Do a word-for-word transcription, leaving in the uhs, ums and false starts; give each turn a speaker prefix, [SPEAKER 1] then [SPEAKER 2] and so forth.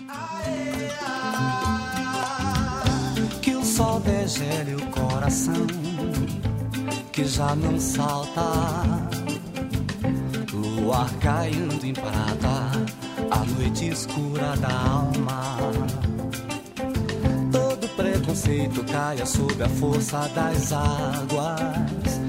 [SPEAKER 1] Que o sol degele o coração, que já não salta. Luar caindo em prata, a noite escura da alma. Todo preconceito caia sob a força das águas.